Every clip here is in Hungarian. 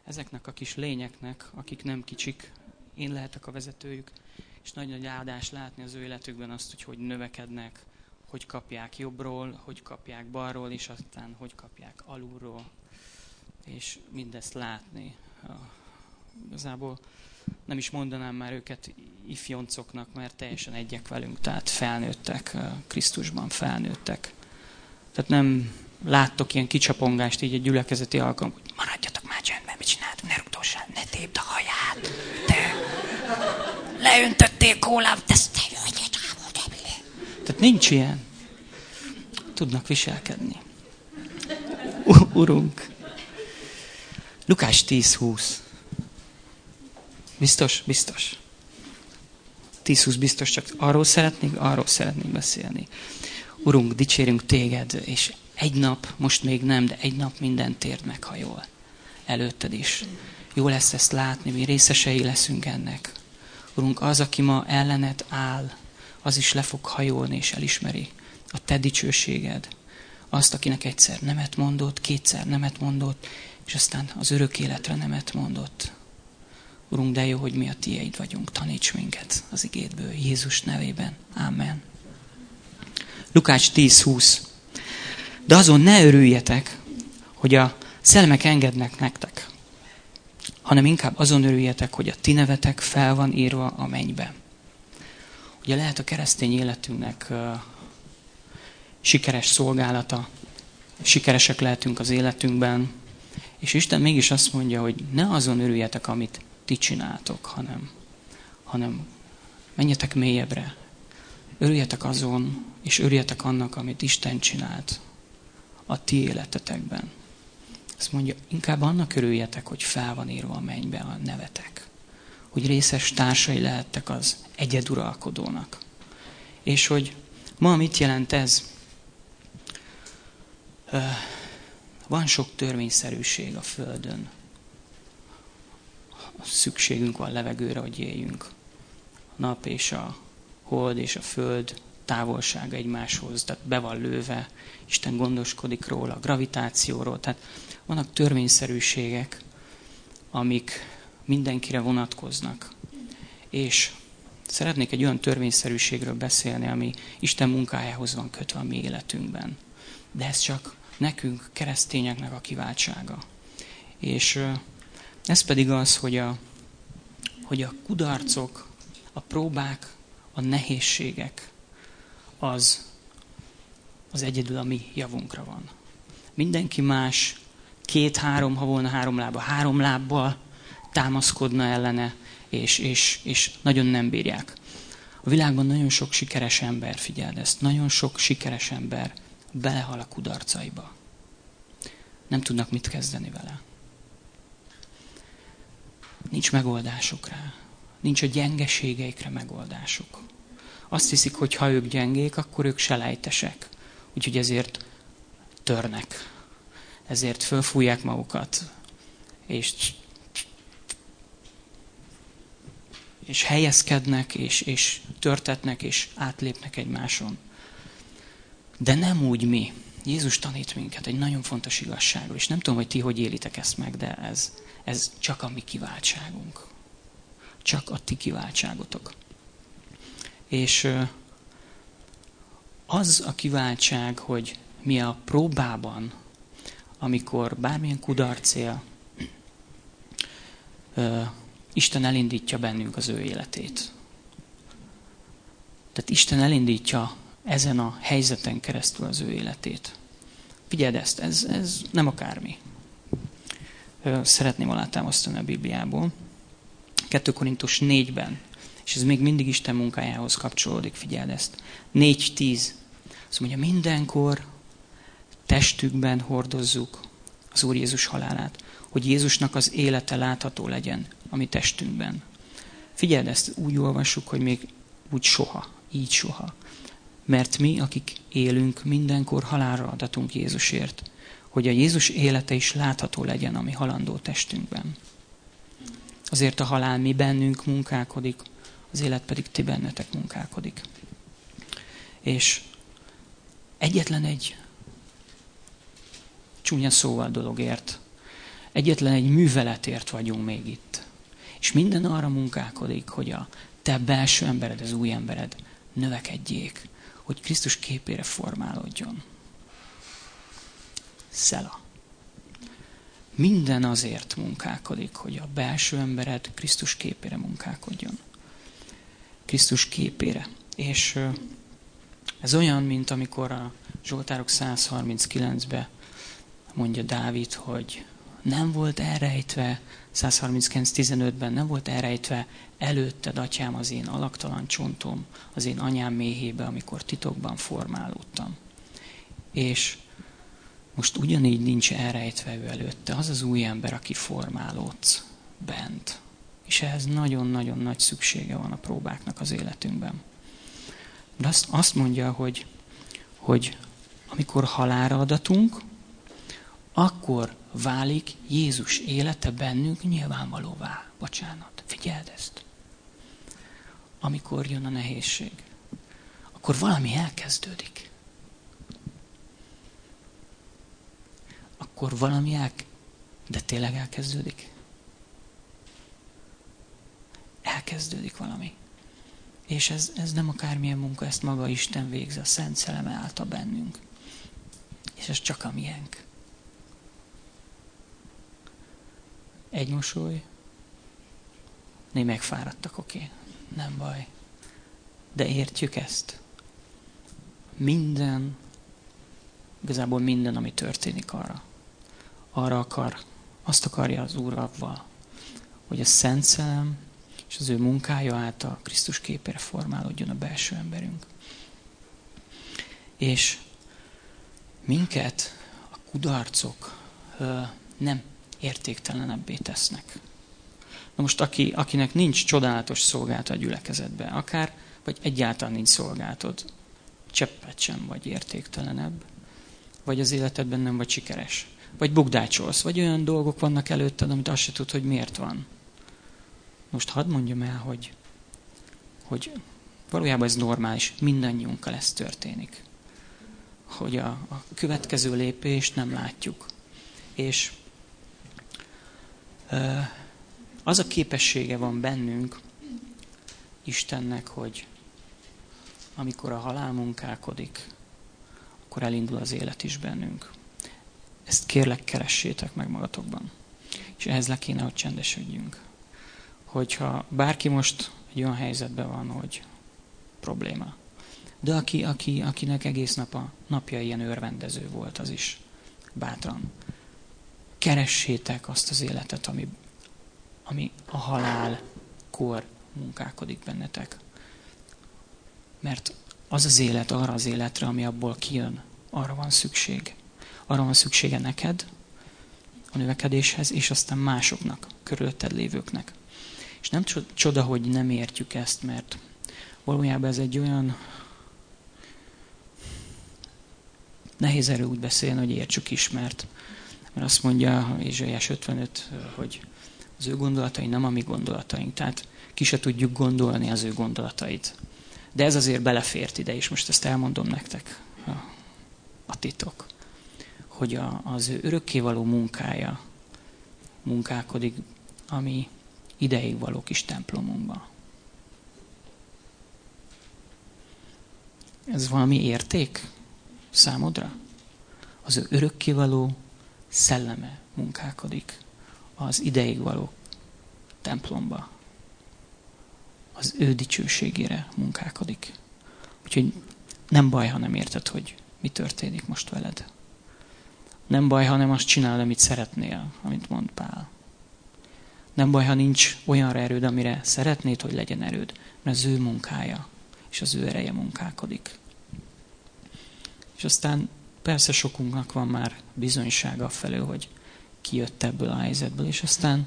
ezeknek a kis lényeknek, akik nem kicsik, én lehetek a vezetőjük, és nagy-nagy áldás látni az ő életükben azt, hogy növekednek, hogy kapják jobbról, hogy kapják balról, és aztán hogy kapják alulról, és mindezt látni. Igazából nem is mondanám már őket ifjoncoknak, mert teljesen egyek velünk, tehát felnőttek, Krisztusban felnőttek. Tehát nem láttok ilyen kicsapongást így egy gyülekezeti alkalom, hogy maradjatok már csendben, mit csináltunk, ne rugdossál, ne tépd a haját, te leöntöttél kólát, te tehát nincs ilyen. Tudnak viselkedni. Urunk. Lukás 10:20. Biztos? Biztos. 10:20 biztos, csak arról szeretnék beszélni. Urunk, dicsérünk téged, és egy nap, most még nem, de egy nap minden térd meghajol. Előtted is. Jó lesz ezt látni, mi részesei leszünk ennek. Urunk, az, aki ma ellened áll, az is le fog hajolni, és elismeri a te dicsőséged. Azt, akinek egyszer nemet mondott, kétszer nemet mondott, és aztán az örök életre nemet mondott. Urunk, de jó, hogy mi a tiéd vagyunk. Taníts minket az igédből, Jézus nevében. Amen. Lukács 10:20. De azon ne örüljetek, hogy a szellemek engednek nektek, hanem inkább azon örüljetek, hogy a ti nevetek fel van írva a mennybe. Ugye lehet a keresztény életünknek sikeres szolgálata, sikeresek lehetünk az életünkben, és Isten mégis azt mondja, hogy ne azon örüljetek, amit ti csináltok, hanem menjetek mélyebbre. Örüljetek azon, és örüljetek annak, amit Isten csinált a ti életetekben. Azt mondja, inkább annak örüljetek, hogy fel van írva a mennybe a nevetek. Hogy részes társai lehettek az egyeduralkodónak. És hogy ma mit jelent ez? Van sok törvényszerűség a Földön. Szükségünk van levegőre, hogy éljünk. A nap és a hold és a föld távolsága egymáshoz, tehát be van lőve, Isten gondoskodik róla, a gravitációról. Tehát vannak törvényszerűségek, amik mindenkire vonatkoznak. És szeretnék egy olyan törvényszerűségről beszélni, ami Isten munkájához van kötve a mi életünkben. De ez csak nekünk, keresztényeknek a kiváltsága. És ez pedig az, hogy a kudarcok, a próbák, a nehézségek, az egyedül a mi javunkra van. Mindenki más 2-3, ha volna 3 lába, 3 lábbal támaszkodna ellene, és nagyon nem bírják. A világban nagyon sok sikeres ember, figyeld ezt, nagyon sok sikeres ember belehal a kudarcaiba. Nem tudnak mit kezdeni vele. Nincs megoldásuk rá. Nincs a gyengeségeikre megoldásuk. Azt hiszik, hogy ha ők gyengék, akkor ők selejtesek. Úgyhogy ezért törnek. Ezért fölfújják magukat. És helyezkednek, és törtetnek, és átlépnek egymáson. De nem úgy mi. Jézus tanít minket egy nagyon fontos igazságról. És nem tudom, hogy ti hogy élitek ezt meg, de ez csak a mi kiváltságunk. Csak a ti kiváltságotok. És az a kiváltság, hogy mi a próbában, amikor bármilyen kudarc él, Isten elindítja bennünk az ő életét. Tehát Isten elindítja ezen a helyzeten keresztül az ő életét. Figyeld ezt, ez nem akármi. Szeretném alátámasztani a Bibliából. 2 Korintus 4-ben, és ez még mindig Isten munkájához kapcsolódik, figyeld ezt. 4:10. Azt mondja, mindenkor testükben hordozzuk az Úr Jézus halálát, hogy Jézusnak az élete látható legyen a mi testünkben. Figyeld ezt, úgy olvassuk, hogy még úgy soha, így soha. Mert mi, akik élünk, mindenkor halálra adatunk Jézusért, hogy a Jézus élete is látható legyen a mi halandó testünkben. Azért a halál mi bennünk munkálkodik, az élet pedig ti bennetek munkálkodik. És egyetlen egy csúnya szóval dologért egyetlen egy műveletért vagyunk még itt. És minden arra munkálkodik, hogy a te belső embered, az új embered növekedjék, hogy Krisztus képére formálódjon. Szela. Minden azért munkálkodik, hogy a belső embered Krisztus képére munkálkodjon. Krisztus képére. És ez olyan, mint amikor a Zsoltárok 139-ben mondja Dávid, hogy nem volt elrejtve, 139.15-ben nem volt elrejtve előtted, atyám, az én alaktalan csontom, az én anyám méhébe, amikor titokban formálódtam. És most ugyanígy nincs elrejtve ő előtte, az az új ember, aki formálódsz bent. És ehhez nagyon-nagyon nagy szüksége van a próbáknak az életünkben. De azt mondja, hogy amikor halálra adatunk, akkor válik Jézus élete bennünk nyilvánvalóvá. Bocsánat, figyeld ezt. Amikor jön a nehézség, akkor valami elkezdődik. Akkor valami de tényleg elkezdődik? Elkezdődik valami. És ez nem akármilyen munka, ezt maga Isten végzi, a Szent Szelleme által bennünk. És ez csak a miénk. Egy mosoly. Némelyek fáradtak, oké. Nem baj. De értjük ezt. Igazából minden, ami történik azt akarja az Úr avval, hogy a Szent Szellem és az ő munkája által Krisztus képére formálódjon a belső emberünk. És minket a kudarcok nem értéktelenebbé tesznek. Na most akinek nincs csodálatos szolgálata a gyülekezetben, akár, vagy egyáltalán nincs szolgáltod, cseppet sem vagy értéktelenebb, vagy az életedben nem vagy sikeres, vagy bukdácsolsz, vagy olyan dolgok vannak előtted, amit azt se tud, hogy miért van. Most hadd mondjam el, hogy valójában ez normális, mindannyiunkkal ez történik. Hogy a következő lépést nem látjuk. És az a képessége van bennünk Istennek, hogy amikor a halál munkálkodik, akkor elindul az élet is bennünk. Ezt kérlek, keressétek meg magatokban. És ehhez le kéne, hogy csendesődjünk. Hogyha bárki most egy olyan helyzetben van, hogy probléma. De akinek egész nap a napja ilyen örvendező volt, az is bátran. Keressétek azt az életet, ami a halálkor munkálkodik bennetek. Mert az az élet, arra az életre, ami abból kijön, arra van szükség. Arra van szüksége neked, a növekedéshez, és aztán másoknak, körülötted lévőknek. És nem csoda, hogy nem értjük ezt, mert valójában ez egy olyan nehéz erő úgy beszélni, hogy értsük is, mert azt mondja Ézsaiás 55, hogy az ő gondolatai nem a mi gondolataink, tehát ki se tudjuk gondolni az ő gondolatait. De ez azért belefért ide, és most ezt elmondom nektek, a titok, hogy az ő örökkévaló munkája munkálkodik, ami ideig való kis templomunkban. Ez valami érték számodra? Az ő örökkévaló szelleme munkálkodik az ideig való templomba. Az ő dicsőségére munkálkodik. Úgyhogy nem baj, ha nem érted, hogy mi történik most veled. Nem baj, ha nem azt csinálod, amit szeretnél, amit mond Pál. Nem baj, ha nincs olyanra erőd, amire szeretnéd, hogy legyen erőd, mert az ő munkája és az ő ereje munkálkodik. És aztán persze sokunknak van már bizonysága felől, hogy kijött ebből a helyzetből, és aztán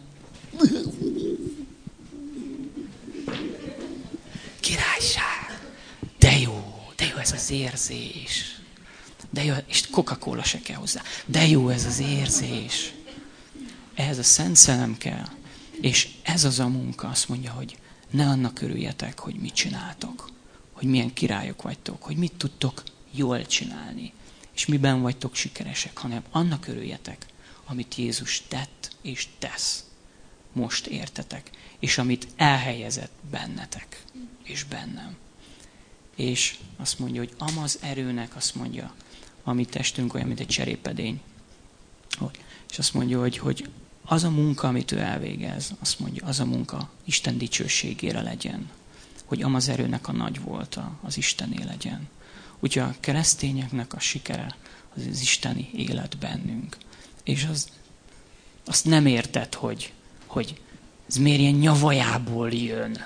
királyság! De jó ez az érzés! De jó, és Coca-Cola se kell hozzá. De jó ez az érzés! Ehhez a Szent Szellem kell. És ez az a munka, azt mondja, hogy ne annak örüljetek, hogy mit csináltok, hogy milyen királyok vagytok, hogy mit tudtok jól csinálni, és miben vagytok sikeresek, hanem annak örüljetek, amit Jézus tett és tesz most értetek, és amit elhelyezett bennetek és bennem. És azt mondja, hogy amaz erőnek, azt mondja, a mi testünk olyan, mint egy cserépedény. És azt mondja, hogy az a munka, amit ő elvégez, azt mondja, az a munka Isten dicsőségére legyen. Hogy amaz erőnek a nagy volta, az Istené legyen. Úgyhogy a keresztényeknek a sikere az isteni élet bennünk. És azt nem érted, hogy ez miért ilyen nyavajából jön.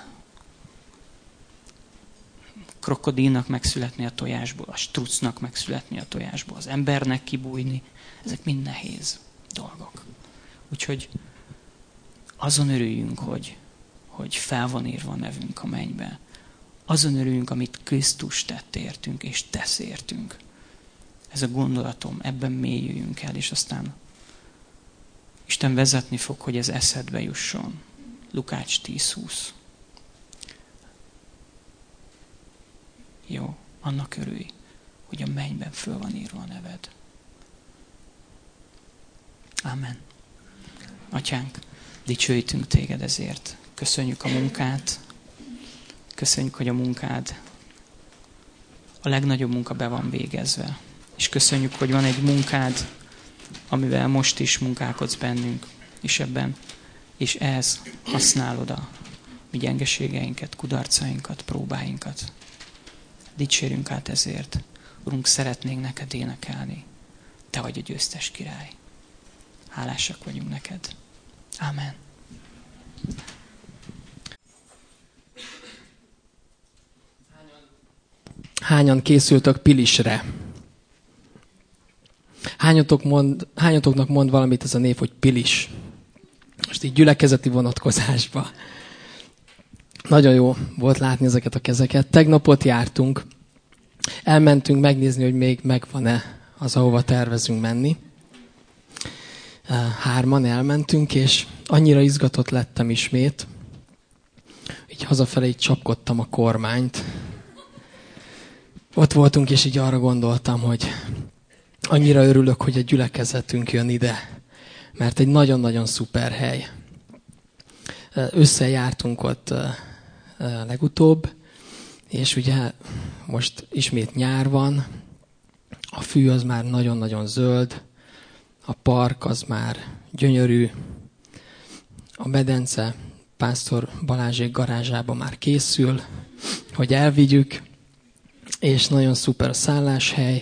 Krokodilnak megszületni a tojásból, a strucnak megszületni a tojásból, az embernek kibújni, ezek mind nehéz dolgok. Úgyhogy azon örüljünk, hogy fel van írva a nevünk a mennybe. Azon örüljünk, amit Krisztus tett értünk, és tesz értünk. Ez a gondolatom, ebben mélyüljünk el, és aztán Isten vezetni fog, hogy ez eszedbe jusson. Lukács 10:20. Jó, annak örülj, hogy a mennyben föl van írva a neved. Amen. Atyánk, dicsőítünk téged ezért. Köszönjük a munkát. Köszönjük, hogy a munkád, a legnagyobb munka be van végezve. És köszönjük, hogy van egy munkád, amivel most is munkálkodsz bennünk, és ebben, és ehhez használod a mi gyengeségeinket, kudarcainkat, próbáinkat. Dicsérjünk át ezért. Urunk, szeretnénk neked énekelni. Te vagy a győztes király. Hálásak vagyunk neked. Amen. Hányan készültök Pilisre? Hányatoknak mond valamit ez a név, hogy Pilis? Most így gyülekezeti vonatkozásba. Nagyon jó volt látni ezeket a kezeket. Tegnap ott jártunk. Elmentünk megnézni, hogy még megvan-e az, ahova tervezünk menni. 3-an elmentünk, és annyira izgatott lettem ismét. Így hazafelé így csapkodtam a kormányt. Ott voltunk, és így arra gondoltam, hogy annyira örülök, hogy a gyülekezetünk jön ide, mert egy nagyon-nagyon szuper hely. Összejártunk ott legutóbb, és ugye most ismét nyár van, a fű az már nagyon-nagyon zöld, a park az már gyönyörű, a medence Pásztor Balázsék garázsába már készül, hogy elvigyük, és nagyon szuper a szálláshely,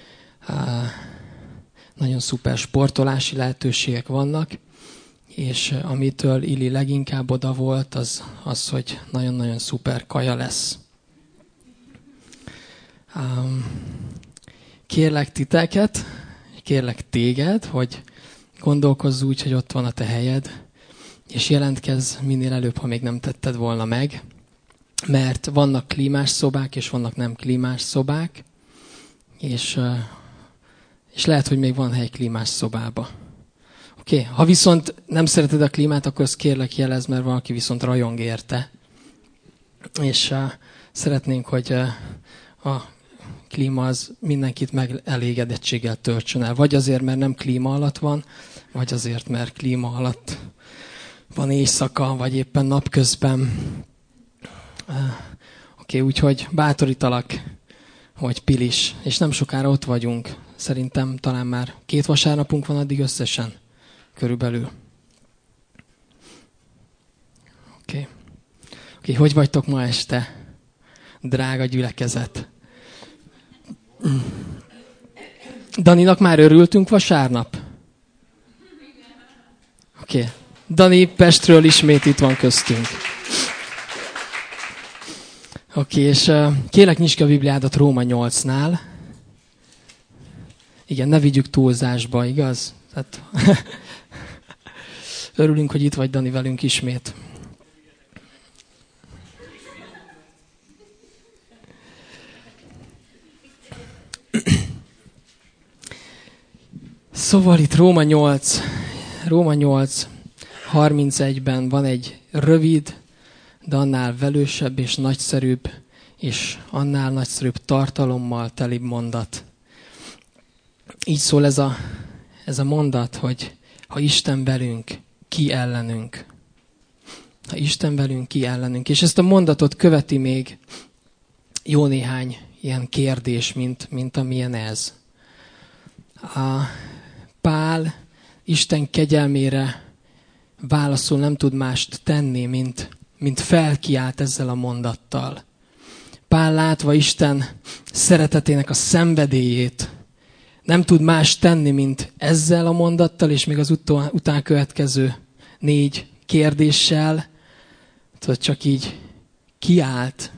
nagyon szuper sportolási lehetőségek vannak, és amitől Ili leginkább oda volt, az, hogy nagyon-nagyon szuper kaja lesz. Kérlek titeket, kérlek téged, hogy gondolkozz úgy, hogy ott van a te helyed, és jelentkezz minél előbb, ha még nem tetted volna meg, mert vannak klímás szobák, és vannak nem klímás szobák, és lehet, hogy még van hely klímás szobába. Oké. Ha viszont nem szereted a klímát, akkor azt kérlek jelezd, mert valaki viszont rajong érte. És szeretnénk, hogy a klíma az mindenkit megelégedettséggel töltsön el. Vagy azért, mert nem klíma alatt van, vagy azért, mert klíma alatt van éjszaka, vagy éppen napközben. Oké, úgyhogy bátorítalak, hogy Pilis, és nem sokára ott vagyunk. Szerintem talán már 2 vasárnapunk van addig összesen, körülbelül. Oké, hogy vagytok ma este, drága gyülekezet? Daninak már örültünk vasárnap? Oké. Dani Pestről ismét itt van köztünk. Oké, és kérlek nyisd ki a Bibliádat Róma 8-nál. Igen, ne vigyük túlzásba, igaz? Tehát örülünk, hogy itt vagy, Dani, velünk ismét. Szóval itt Róma 8:31-ben van egy rövid, de annál velősebb és nagyszerűbb, és annál nagyszerűbb tartalommal telibb mondat. Így szól ez a mondat, hogy Ha Isten velünk, ki ellenünk? Ha Isten velünk, ki ellenünk? És ezt a mondatot követi még jó néhány ilyen kérdés, mint amilyen ez. Pál Isten kegyelmére válaszul nem tud mást tenni, mint felkiált ezzel a mondattal. Pál látva Isten szeretetének a szenvedélyét, nem tud más tenni, mint ezzel a mondattal, és még az után következő 4 kérdéssel, csak így kiállt.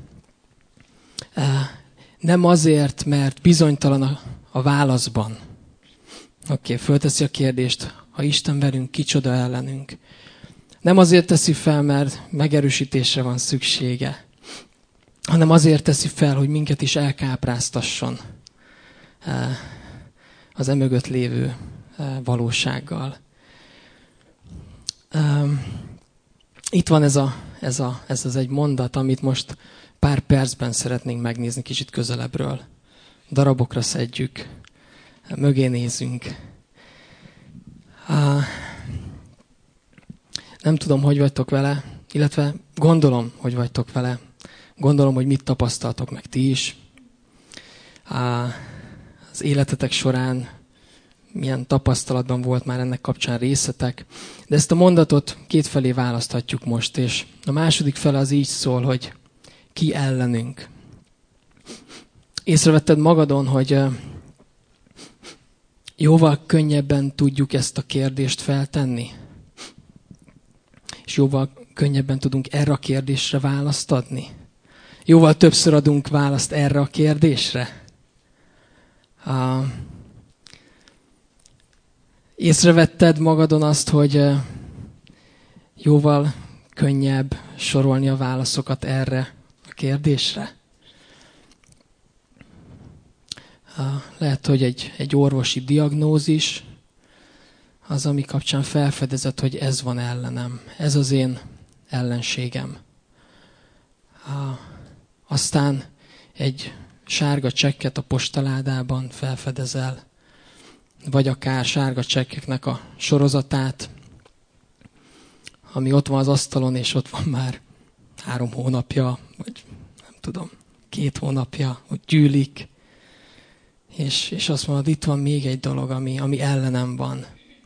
Nem azért, mert bizonytalan a válaszban. Fölteszi a kérdést, ha Isten velünk, kicsoda ellenünk. Nem azért teszi fel, mert megerősítésre van szüksége, hanem azért teszi fel, hogy minket is elkápráztasson az emögött lévő valósággal. Itt van ez az egy mondat, amit most pár percben szeretnénk megnézni kicsit közelebbről. Darabokra szedjük, mögé nézünk. Nem tudom, hogy vagytok vele, illetve gondolom, hogy vagytok vele. Gondolom, hogy mit tapasztaltok meg ti is. Az életetek során milyen tapasztalatban volt már ennek kapcsán részletek. De ezt a mondatot 2 felé választhatjuk most, és a második fele az így szól, hogy ki ellenünk. Észrevetted magadon, hogy jóval könnyebben tudjuk ezt a kérdést feltenni? És jóval könnyebben tudunk erre a kérdésre választ adni? Jóval többször adunk választ erre a kérdésre? Észrevetted magadon azt, hogy jóval könnyebb sorolni a válaszokat erre a kérdésre? Lehet, hogy egy orvosi diagnózis az, ami kapcsán felfedezett, hogy ez van ellenem. Ez az én ellenségem. Aztán egy sárga csekket a postaládában felfedezel, vagy akár sárga csekkeknek a sorozatát, ami ott van az asztalon, és ott van már 3 hónapja, vagy nem tudom, 2 hónapja, hogy gyűlik, és azt mondod, itt van még egy dolog, ami ellenem van.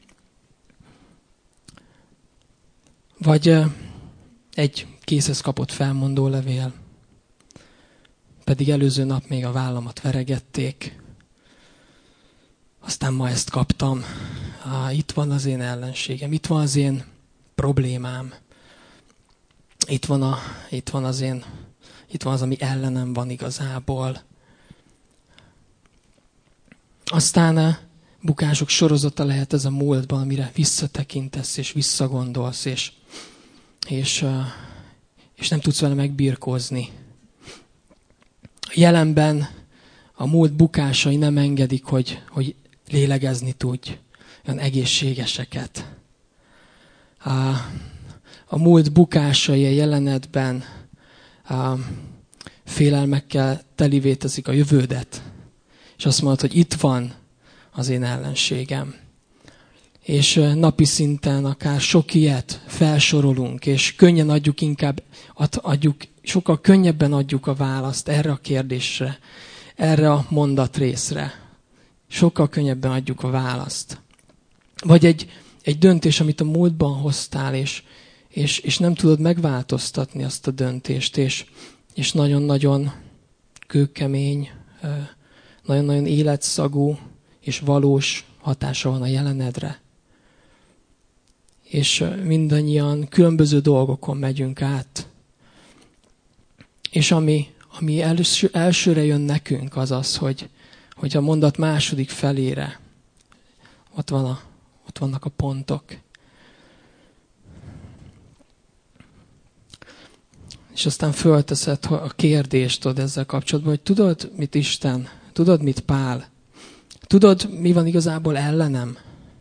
Vagy egy készhez kapott felmondó levél, pedig előző nap még a vállamat veregették, aztán ma ezt kaptam. Itt van az én ellenségem, itt van az én problémám, itt van az, ami ellenem van igazából. Aztán bukások sorozata lehet ez a múltban, amire visszatekintesz és visszagondolsz, és nem tudsz vele megbirkózni. A jelenben a múlt bukásai nem engedik, hogy lélegezni tudj olyan egészségeseket. A múlt bukásai a jelenetben félelmekkel telivé teszik a jövődet. És azt mondod, hogy itt van az én ellenségem. És napi szinten akár sok ilyet felsorolunk, és könnyen sokkal könnyebben adjuk a választ erre a kérdésre, erre a mondatrészre. Sokkal könnyebben adjuk a választ. Vagy egy döntés, amit a múltban hoztál, és nem tudod megváltoztatni azt a döntést, és nagyon-nagyon kőkemény, nagyon-nagyon életszagú és valós hatása van a jelenedre. És mindannyian különböző dolgokon megyünk át. És ami elsőre jön nekünk, az az, hogy a mondat második felére ott vannak a pontok. És aztán fölteszed a kérdést ezzel kapcsolatban, hogy tudod, mit Isten? Tudod, mit Pál? Tudod, mi van igazából ellenem?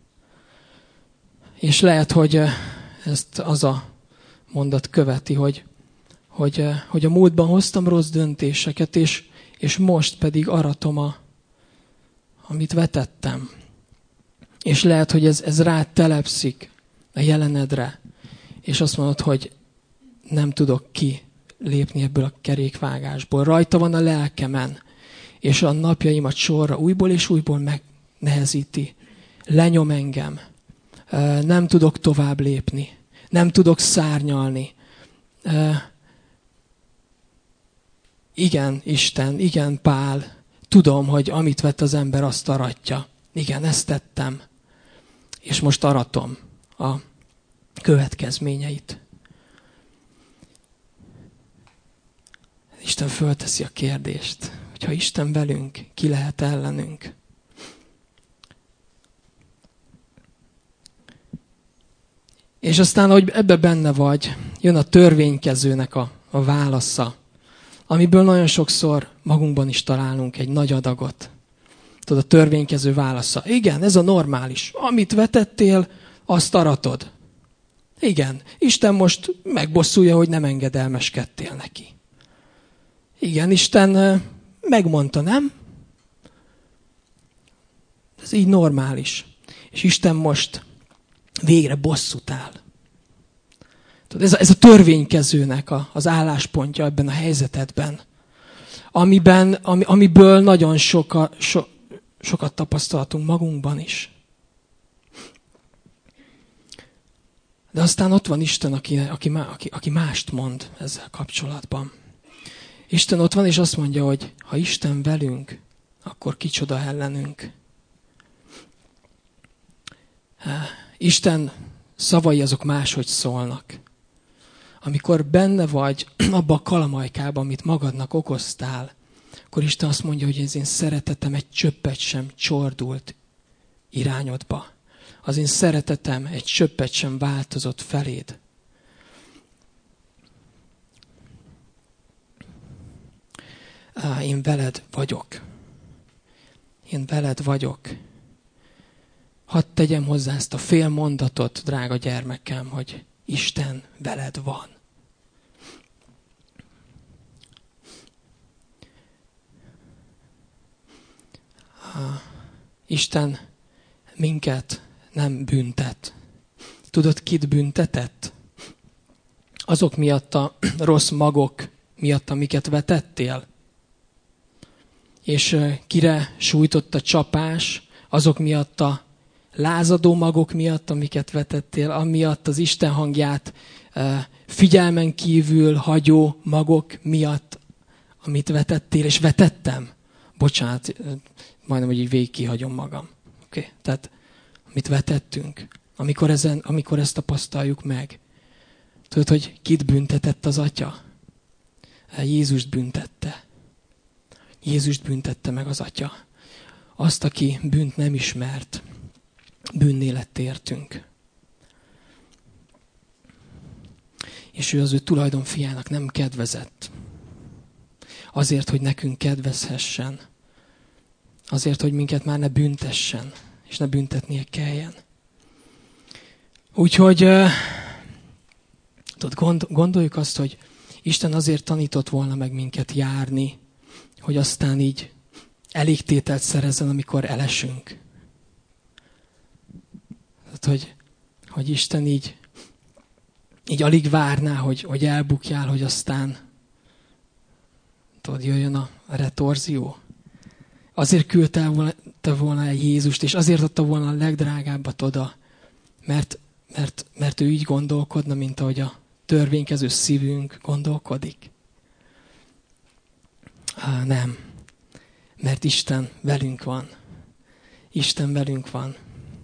És lehet, hogy ezt az a mondat követi, hogy a múltban hoztam rossz döntéseket, és most pedig aratom, amit vetettem. És lehet, hogy ez rád telepszik a jelenedre, és azt mondod, hogy nem tudok kilépni ebből a kerékvágásból. Rajta van a lelkemen, és a napjaimat sorra újból és újból megnehezíti. Lenyom engem. Nem tudok tovább lépni. Nem tudok szárnyalni. Igen, Isten, igen, Pál. Tudom, hogy amit vett az ember, azt aratja. Igen, ezt tettem. És most aratom a következményeit. Isten fölteszi a kérdést, hogy ha Isten velünk, ki lehet ellenünk? És aztán, hogy ebbe benne vagy, jön a törvénykezőnek a válasza, amiből nagyon sokszor magunkban is találunk egy nagy adagot. Tudod, a törvénykező válasza. Igen, ez a normális. Amit vetettél, azt aratod. Igen, Isten most megbosszulja, hogy nem engedelmeskedtél neki. Igen, Isten megmondta, nem? Ez így normális. És Isten most végre bosszút áll. Tudod, ez a törvénykezőnek az álláspontja ebben a helyzetedben, amiből nagyon sokat tapasztaltunk magunkban is. De aztán ott van Isten, aki mást mond ezzel kapcsolatban. Isten ott van, és azt mondja, hogy ha Isten velünk, akkor kicsoda ellenünk. Isten szavai azok máshogy szólnak. Amikor benne vagy abba a kalamajkában, amit magadnak okoztál, akkor Isten azt mondja, hogy az én szeretetem egy csöppet sem csordult irányodba. Az én szeretetem egy csöppet sem változott feléd. Én veled vagyok. Én veled vagyok. Hadd tegyem hozzá ezt a fél mondatot, drága gyermekem, hogy Isten veled van. Isten minket nem büntet. Tudod, kit büntetett? Azok miatt a rossz magok miatt, amiket vetettél. És kire sújtott a csapás? Azok miatt a lázadó magok miatt, amiket vetettél, amiatt az Isten hangját figyelmen kívül hagyó magok miatt, amit vetettél, és vetettem. Bocsánat, majdnem, hogy így végig kihagyom magam. Okay? Tehát, amit vetettünk, amikor ezt tapasztaljuk meg. Tudod, hogy kit büntetett az Atya? Jézust büntette. Jézust büntette meg az Atya. Azt, aki bűnt nem ismert, bűnné lett értünk. És ő az ő tulajdonfiának nem kedvezett. Azért, hogy nekünk kedvezhessen. Azért, hogy minket már ne büntessen, és ne büntetnie kelljen. Úgyhogy gondoljuk azt, hogy Isten azért tanított volna meg minket járni, hogy aztán így elégtételt szerezzen, amikor elesünk. Tehát, hogy Isten így alig várná, hogy elbukjál, hogy aztán tudod, jöjjön a retorzió. Azért küldte volna el Jézust, és azért adta volna a legdrágábbat oda, mert ő így gondolkodna, mint ahogy a törvénykező szívünk gondolkodik. Nem. Mert Isten velünk van. Isten velünk van.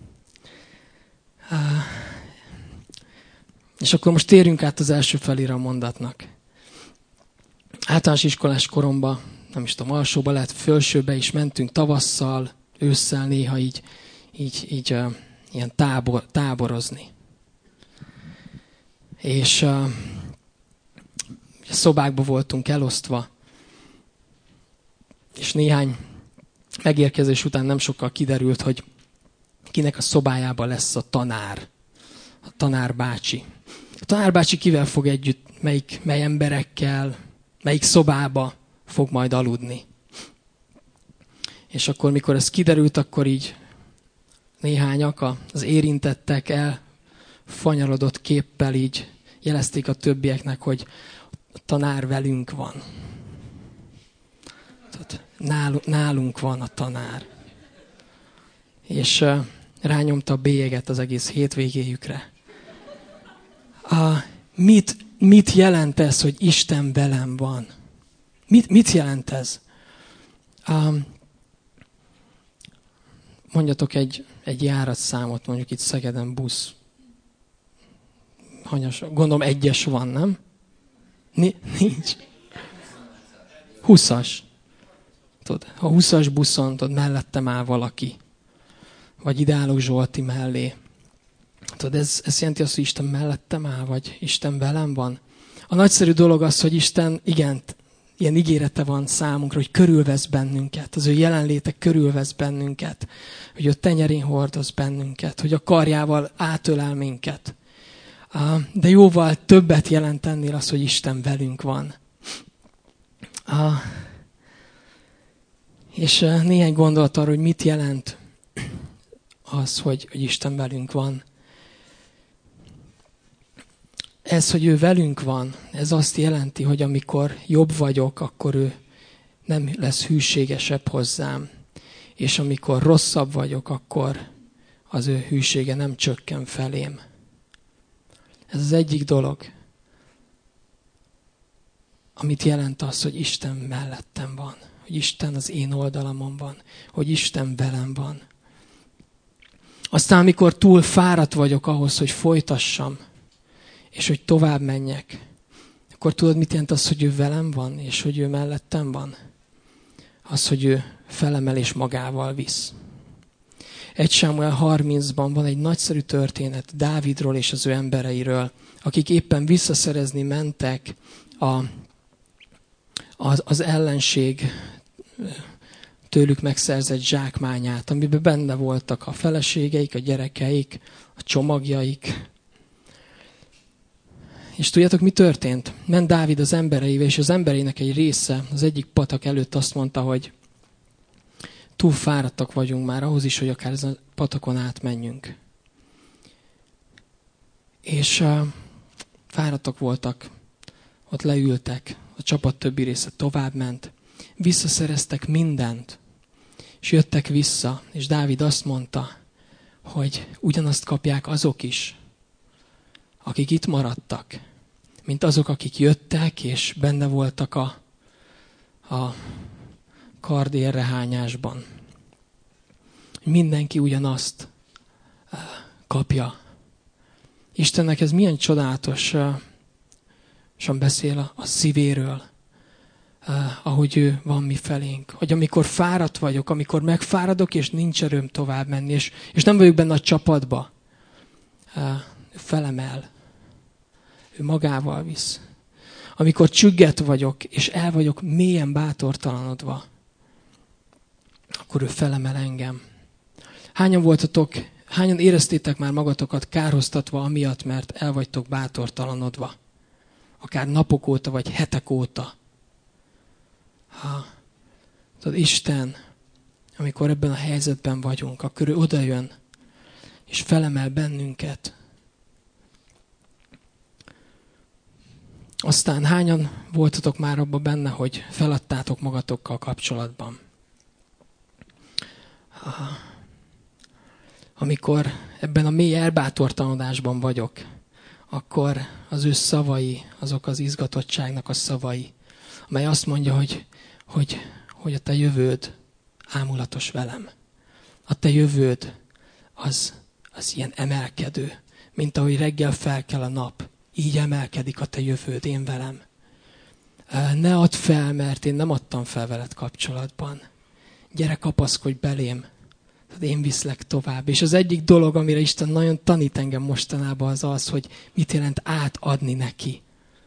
És akkor most térjünk át az első felére a mondatnak. Általános iskolás koromban, nem is tudom, alsóba lehet, felsőbe is mentünk tavasszal, ősszel néha így ilyen táborozni. És szobákba voltunk elosztva, és néhány megérkezés után nem sokkal kiderült, hogy kinek a szobájában lesz a tanár bácsi. A tanár bácsi kivel fog együtt, mely emberekkel, melyik szobába fog majd aludni. És akkor, mikor ez kiderült, akkor így néhányak, az érintettek elfanyarodott képpel így jelezték a többieknek, hogy a tanár velünk van. Tehát nálunk van a tanár. És rányomta a bélyeget az egész hétvégéjükre. Mit jelent ez, hogy Isten velem van? Mit jelent ez? Mondjatok egy járatszámot, mondjuk itt Szegeden busz. Hanyas, gondolom 1-es van, nem? Nincs. 20-as. Tudod, ha 20-as buszon, tudod, mellettem áll valaki. Vagy ide állok Zsolti mellé. Tudod, ez jelenti azt, hogy Isten mellettem áll, vagy Isten velem van. A nagyszerű dolog az, hogy Isten, igen, ilyen ígérete van számunkra, hogy körülvesz bennünket. Az ő jelenléte körülvesz bennünket. Hogy ő tenyerén hordoz bennünket. Hogy a karjával átölel minket. De jóval többet jelent ennél az, hogy Isten velünk van. És néhány gondolat arra, hogy mit jelent az, hogy Isten velünk van. Ez, hogy ő velünk van, ez azt jelenti, hogy amikor jobb vagyok, akkor ő nem lesz hűségesebb hozzám. És amikor rosszabb vagyok, akkor az ő hűsége nem csökken felém. Ez az egyik dolog, amit jelent az, hogy Isten mellettem van. Hogy Isten az én oldalamon van. Hogy Isten velem van. Aztán, amikor túl fáradt vagyok ahhoz, hogy folytassam, és hogy tovább menjek, akkor tudod, mit jelent az, hogy ő velem van, és hogy ő mellettem van? Az, hogy ő felemel és magával visz. 1 Sámuel 30-ban van egy nagyszerű történet Dávidról és az ő embereiről, akik éppen visszaszerezni mentek az ellenség tőlük megszerzett zsákmányát, amiben benne voltak a feleségeik, a gyerekeik, a csomagjaik. És tudjátok, mi történt? Ment Dávid az embereivel, és az embereinek egy része az egyik patak előtt azt mondta, hogy túl fáradtak vagyunk már ahhoz is, hogy akár ezen a patakon átmenjünk. És fáradtak voltak, ott leültek, a csapat többi része továbbment, visszaszereztek mindent, és jöttek vissza, és Dávid azt mondta, hogy ugyanazt kapják azok is, akik itt maradtak, mint azok, akik jöttek, és benne voltak a kardérrehányásban. Mindenki ugyanazt kapja. Istennek ez milyen csodálatosan beszél a szívéről, ahogy ő van mi felénk. Hogy amikor fáradt vagyok, amikor megfáradok, és nincs erőm tovább menni, és nem vagyok benne a csapatba, ő felemel. Ő magával visz. Amikor csügget vagyok, és el vagyok mélyen bátortalanodva, akkor ő felemel engem. Hányan éreztétek már magatokat kárhoztatva amiatt, mert el vagytok bátortalanodva? Akár napok óta, vagy hetek óta. Tudod, Isten, amikor ebben a helyzetben vagyunk, akkor ő odajön, és felemel bennünket. Aztán hányan voltatok már abban benne, hogy feladtátok magatokkal kapcsolatban? Amikor ebben a mély elbátortalanodásban vagyok, akkor az ő szavai, azok az izgatottságnak a szavai, amely azt mondja, hogy a te jövőd ámulatos velem. A te jövőd az ilyen emelkedő, mint ahogy reggel felkel a nap. Így emelkedik a te jövőd, én velem. Ne add fel, mert én nem adtam fel veled kapcsolatban. Gyere, kapaszkodj belém. Én viszlek tovább. És az egyik dolog, amire Isten nagyon tanít engem mostanában, az, hogy mit jelent átadni neki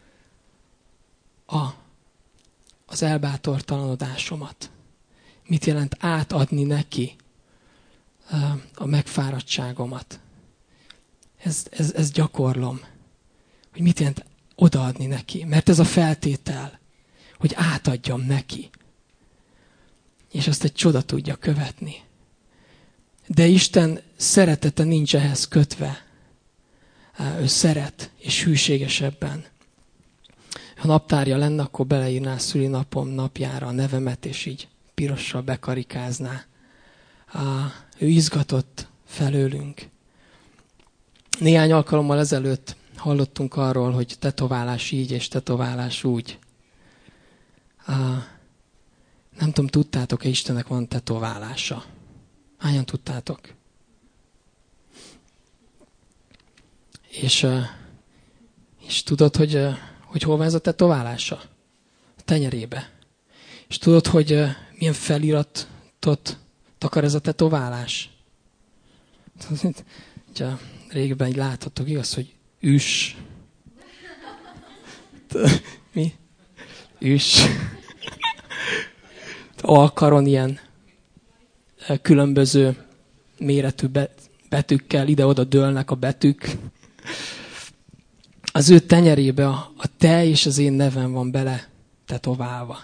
az elbátortalanodásomat. Mit jelent átadni neki a megfáradtságomat. Ez gyakorlom. Hogy mit jelent odaadni neki. Mert ez a feltétel, hogy átadjam neki. És azt egy csoda tudja követni. De Isten szeretete nincs ehhez kötve. Ő szeret, és hűséges ebben. Ha naptárja lenne, akkor beleírná szülinapom napjára a nevemet, és így pirossal bekarikázná. Ő izgatott felőlünk. Néhány alkalommal ezelőtt hallottunk arról, hogy tetoválás így és tetoválás úgy. Nem tudom, tudtátok-e, Istennek van tetoválása? Hányan tudtátok? És tudod, hogy hol van ez a tetoválása? A tenyerébe. És tudod, hogy milyen feliratot takar ez a tetoválás? Ugye régebben így láthatok, igaz, hogy üs. Mi? Üs. Alkaron ilyen különböző méretű betűkkel ide-oda dőlnek a betűk. Az ő tenyerébe a te és az én nevem van bele tetoválva.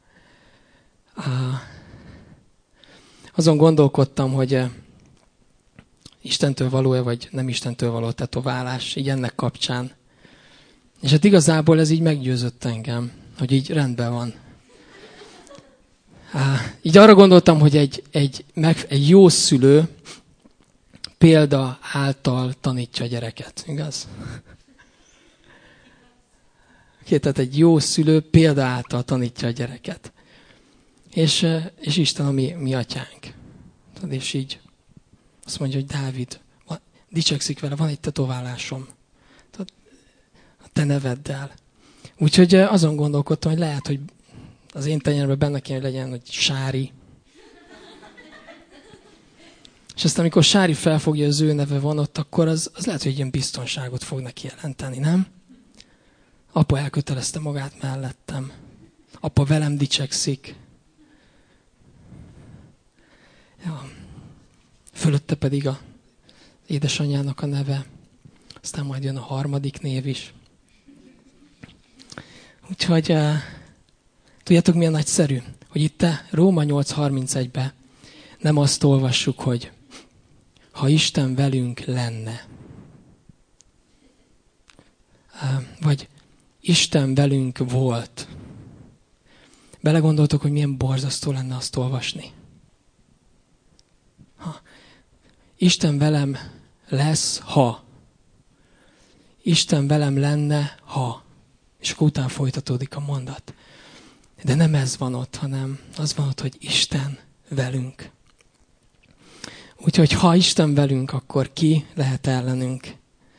Azon gondolkodtam, hogy Istentől való-e, vagy nem Istentől való tetoválás, így ennek kapcsán. És hát igazából ez így meggyőzött engem, hogy így rendben van. Így arra gondoltam, hogy egy jó szülő példa által tanítja a gyereket, igaz? Tehát egy jó szülő példa által tanítja a gyereket. És Isten a mi atyánk. És így azt mondja, hogy Dávid, dicsekszik vele, van egy tetoválásom. A te neveddel. Úgyhogy azon gondolkodtam, hogy lehet, hogy az én tenyeremben benne kéne, hogy legyen, hogy Sári. És aztán, amikor Sári felfogja, az ő neve van ott, akkor az lehet, hogy egy ilyen biztonságot fog neki jelenteni, nem? Apa elkötelezte magát mellettem. Apa velem dicsekszik. Ja. Fölötte pedig az édesanyjának a neve. Aztán majd jön a harmadik név is. Úgyhogy tudjátok, milyen nagyszerű? Hogy itt Róma 8:31-ben nem azt olvassuk, hogy ha Isten velünk lenne. Vagy Isten velünk volt. Belegondoltok, hogy milyen borzasztó lenne azt olvasni. Isten velem lesz, ha. Isten velem lenne, ha. És akkor utána folytatódik a mondat. De nem ez van ott, hanem az van ott, hogy Isten velünk. Úgyhogy ha Isten velünk, akkor ki lehet ellenünk?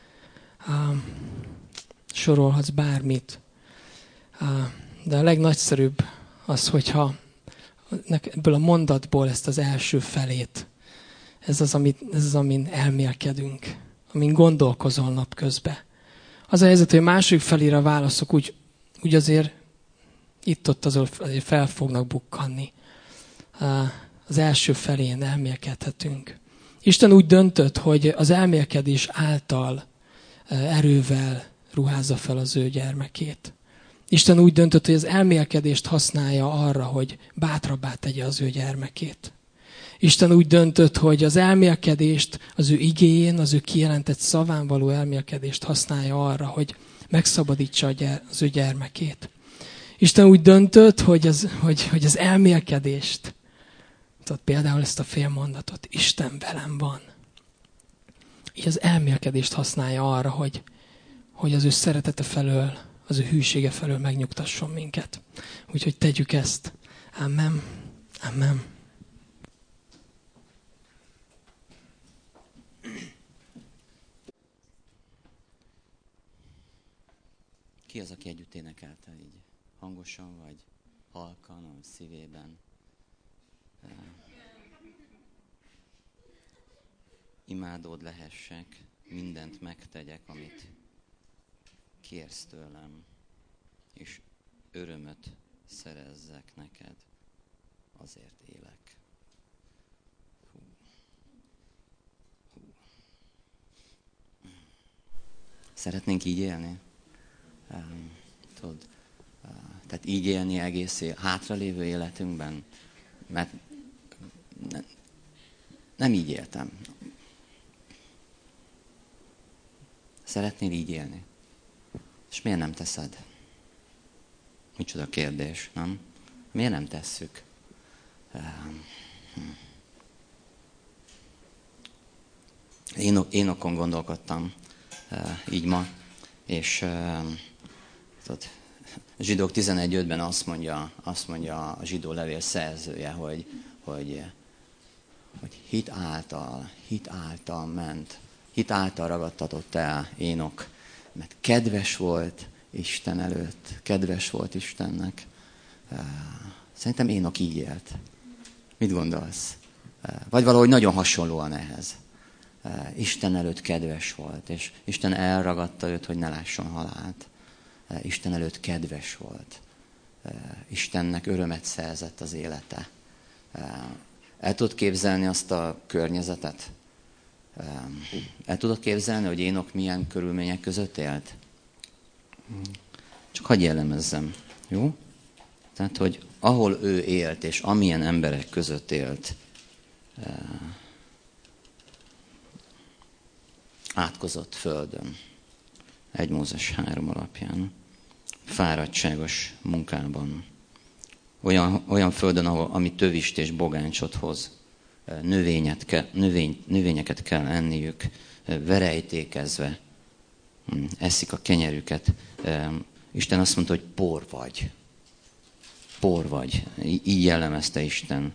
Sorolhatsz bármit. De a legnagyszerűbb az, hogyha ebből a mondatból ezt az első felét, ez az, amin elmélkedünk, amin gondolkozol napközben. Az a helyzet, hogy a második felére a válaszok úgy azért itt-ott azért fel fognak bukkanni. Az első felén elmélkedhetünk. Isten úgy döntött, hogy az elmélkedés által erővel ruházza fel az ő gyermekét. Isten úgy döntött, hogy az elmélkedést használja arra, hogy bátrabbá tegye az ő gyermekét. Isten úgy döntött, hogy az elmélkedést az ő igéjén, az ő kijelentett szaván való elmélkedést használja arra, hogy megszabadítsa az ő gyermekét. Isten úgy döntött, hogy az elmélkedést, tehát például ezt a félmondatot, Isten velem van. Így az elmélkedést használja arra, hogy az ő szeretete felől, az ő hűsége felől megnyugtasson minket. Úgyhogy tegyük ezt. Amen. Amen. Ki az, aki együtt énekelte így hangosan, vagy halkan, a szívében? Imádód lehessek, mindent megtegyek, amit kérsz tőlem, és örömöt szerezzek neked, azért élek. Szeretnénk így élni? Tudod, tehát így élni egész hátralévő életünkben, mert nem így éltem. Szeretnél így élni? És miért nem teszed? Micsoda kérdés, nem? Miért nem tesszük? Énokon gondolkodtam így ma, és tudod, Zsidók 11.5-ben azt mondja a zsidó levél szerzője, hogy hit által ment, hit által ragadtatott el Énok, mert kedves volt Isten előtt, kedves volt Istennek. Szerintem Énok így élt. Mit gondolsz? Vagy valahogy nagyon hasonlóan ehhez. Isten előtt kedves volt, és Isten elragadta őt, hogy ne lásson halált. Isten előtt kedves volt. Istennek örömet szerzett az élete. El tudod képzelni azt a környezetet? El tudod képzelni, hogy Énok milyen körülmények között élt? Csak hagyj jellemezzem, jó? Tehát, hogy ahol ő élt, és amilyen emberek között élt, átkozott földön. 1 Mózes 3 alapján. Fáradtságos munkában. Olyan földön, ami tövist és bogáncsot hoz. Növényeket kell enniük, verejtékezve. Eszik a kenyerüket. Isten azt mondta, hogy por vagy. Por vagy. Így jellemezte Isten.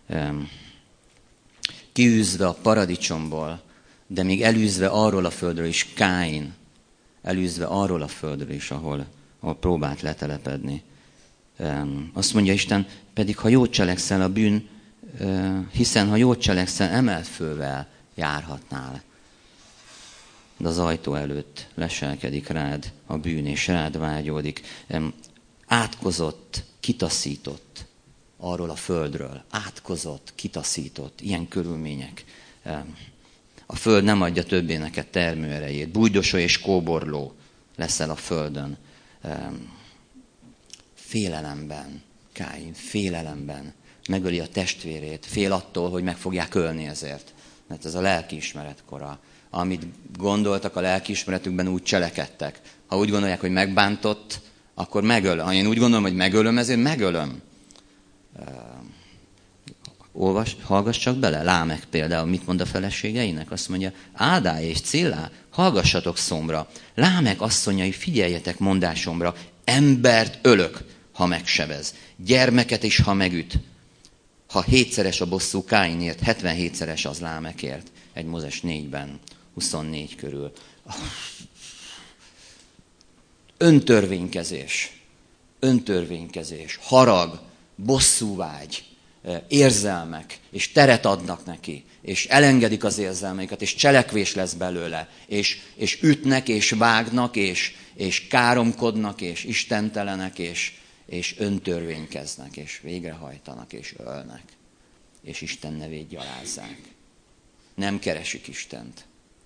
Kiűzve a paradicsomból, de még elűzve arról a földről is, Káin, elűzve arról a földről is, ahol próbált letelepedni. Azt mondja Isten, pedig ha jót cselekszel, a bűn, hiszen ha jót cselekszel, emelt fővel járhatnál. De az ajtó előtt leselkedik rád a bűn, és rád vágyódik. Átkozott, kitaszított arról a földről. Átkozott, kitaszított, ilyen körülmények. A föld nem adja többé neked termőerejét. Bújdosó és kóborló leszel a földön. Félelemben, Káin, félelemben megöli a testvérét. Fél attól, hogy meg fogják ölni ezért. Mert ez a lelkiismeret kora. Amit gondoltak a lelkiismeretükben, úgy cselekedtek. Ha úgy gondolják, hogy megbántott, akkor megölöm. Ha én úgy gondolom, hogy megölöm, ezért megölöm. Hallgass csak bele. Lámek például mit mond a feleségeinek? Azt mondja, Ádá és Cillá, hallgassatok szomra. Lámek asszonyai, figyeljetek mondásomra. Embert ölök, ha megsebez. Gyermeket is, ha megüt. Ha 7-szeres a bosszú Káinért, 77-szeres az Lámekért. 1 Mózes 4-ben, 24 körül. Öntörvénykezés, harag, bosszúvágy, érzelmek, és teret adnak neki, és elengedik az érzelmeiket, és cselekvés lesz belőle, és ütnek, és vágnak, és káromkodnak, és istentelenek, és öntörvénykeznek, és végrehajtanak, és ölnek, és Isten nevét gyalázzák. Nem keresik Istent.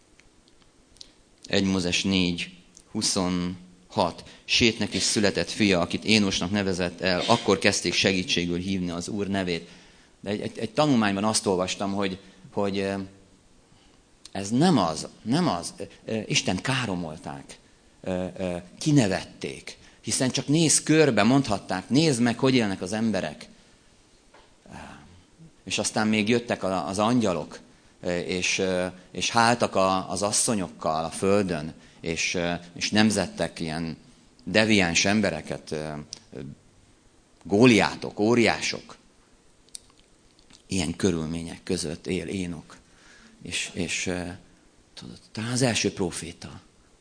1 Mózes 4, 26. Sétnek is született fia, akit Énosnak nevezett el, akkor kezdték segítségül hívni az Úr nevét. De egy tanulmányban azt olvastam, hogy ez nem az. Istent káromolták, kinevették. Hiszen csak nézz körbe, mondhatták, nézd meg, hogy élnek az emberek. És aztán még jöttek az angyalok, és háltak az asszonyokkal a földön, és nemzettek ilyen deviáns embereket, góliátok, óriások. Ilyen körülmények között él Énok. És tudod, talán az első próféta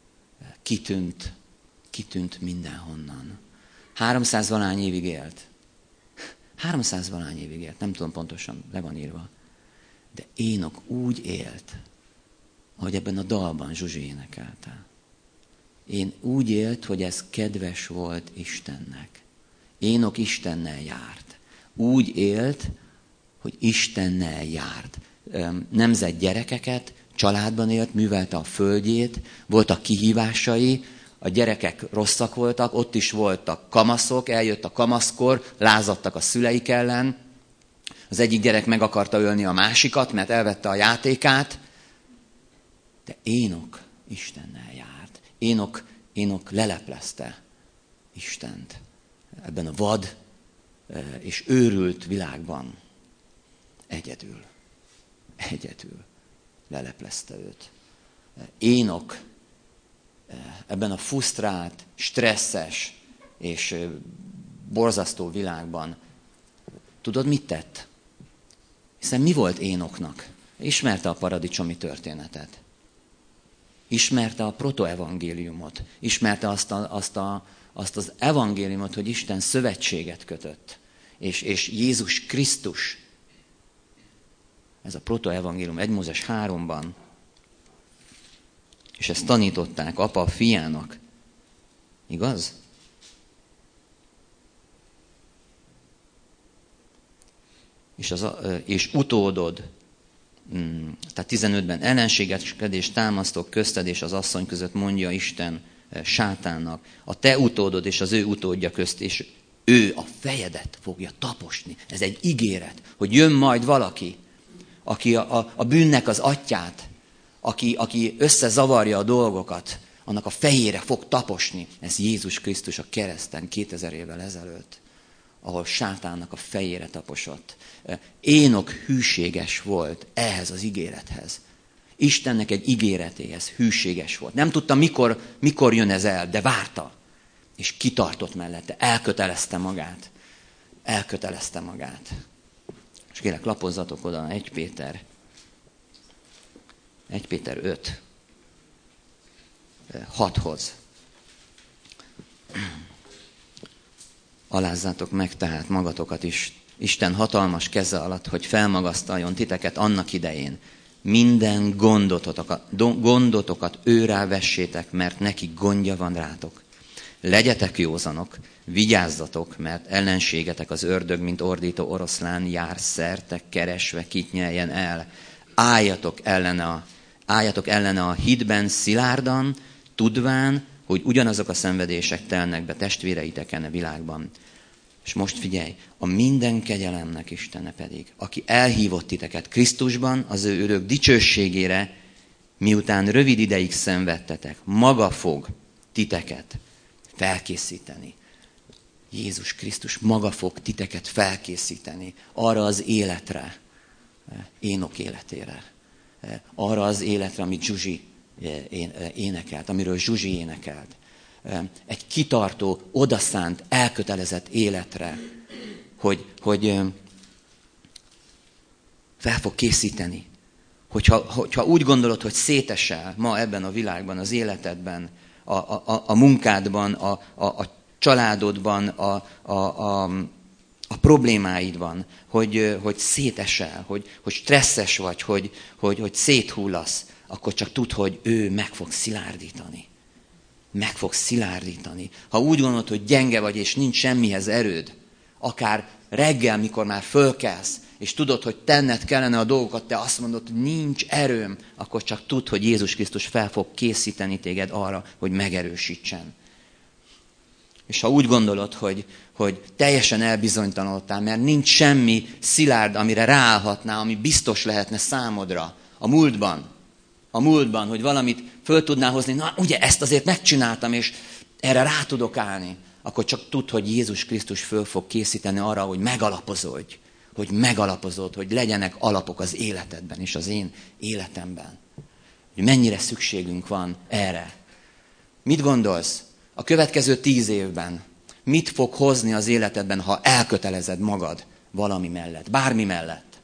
kitűnt mindenhonnan. 300 valány évig élt. 300 valány évig élt, nem tudom pontosan, le van írva. De Énok úgy élt, ahogy ebben a dalban Zsuzsi énekelte. Én úgy élt, hogy ez kedves volt Istennek. Énok Istennel járt. Úgy élt, hogy Istennel járt. Nemzett gyerekeket, családban élt, művelte a földjét, voltak kihívásai, a gyerekek rosszak voltak, ott is voltak kamaszok, eljött a kamaszkor, lázadtak a szüleik ellen. Az egyik gyerek meg akarta ölni a másikat, mert elvette a játékát. De Énok Istennel járt. Énok leleplezte Istent ebben a vad és őrült világban. Egyedül leleplezte őt. Énok ebben a frusztrált, stresszes és borzasztó világban, tudod, mit tett? Hiszen mi volt Énoknak? Ismerte a paradicsomi történetet. Ismerte a protoevangéliumot. Ismerte azt az evangéliumot, hogy Isten szövetséget kötött. És Jézus Krisztus. Ez a protoevangélium 1 Mózes 3-ban. És ezt tanították apa a fiának. Igaz? És utódod, tehát 15-ben ellenségeskedés támasztok közted és az asszony között, mondja Isten sátánnak, a te utódod és az ő utódja közt, és ő a fejedet fogja taposni. Ez egy ígéret, hogy jön majd valaki, aki a bűnnek az atyját, aki összezavarja a dolgokat, annak a fejére fog taposni. Ez Jézus Krisztus a kereszten 2000 évvel ezelőtt, ahol sátánnak a fejére taposott. Énok hűséges volt ehhez az ígérethez. Istennek egy ígéretéhez hűséges volt. Nem tudta, mikor jön ez el, de várta. És kitartott mellette, elkötelezte magát. És kérlek, lapozzatok oda 1 Péter 5. 6-hoz. Alázzátok meg tehát magatokat is Isten hatalmas keze alatt, hogy felmagasztaljon titeket annak idején. Minden gondotokat őrá vessétek, mert neki gondja van rátok. Legyetek józanok, vigyázzatok, mert ellenségetek az ördög, mint ordító oroszlán jár szerte, keresve kit nyeljen el. Álljatok ellene a hitben szilárdan, tudván, hogy ugyanazok a szenvedések telnek be testvéreiteken a világban. És most figyelj, a minden kegyelemnek Istene pedig, aki elhívott titeket Krisztusban, az ő örök dicsőségére, miután rövid ideig szenvedtetek, maga fog titeket felkészíteni. Jézus Krisztus maga fog titeket felkészíteni arra az életre, Énok életére, arra az életre, amit Zsuzsi énekelt, amiről Zsuzsi énekelt. Egy kitartó, odaszánt, elkötelezett életre, hogy fel fog készíteni. Hogyha úgy gondolod, hogy szétesel ma ebben a világban, az életedben, a munkádban, a családodban, a problémáidban, hogy szétesel, hogy stresszes vagy, hogy széthullasz, akkor csak tudd, hogy ő meg fog szilárdítani. Meg fog szilárdítani. Ha úgy gondolod, hogy gyenge vagy, és nincs semmihez erőd, akár reggel, mikor már fölkelsz, és tudod, hogy tenned kellene a dolgokat, te azt mondod, hogy nincs erőm, akkor csak tudd, hogy Jézus Krisztus fel fog készíteni téged arra, hogy megerősítsen. És ha úgy gondolod, hogy teljesen elbizonytalanodtál, mert nincs semmi szilárd, amire ráállhatnál, ami biztos lehetne számodra a múltban, hogy valamit föl tudnál hozni, na ugye ezt azért megcsináltam, és erre rá tudok állni, akkor csak tudd, hogy Jézus Krisztus föl fog készíteni arra, hogy megalapozod, hogy legyenek alapok az életedben és az én életemben. Hogy mennyire szükségünk van erre. Mit gondolsz? A következő 10 évben mit fog hozni az életedben, ha elkötelezed magad valami mellett, bármi mellett?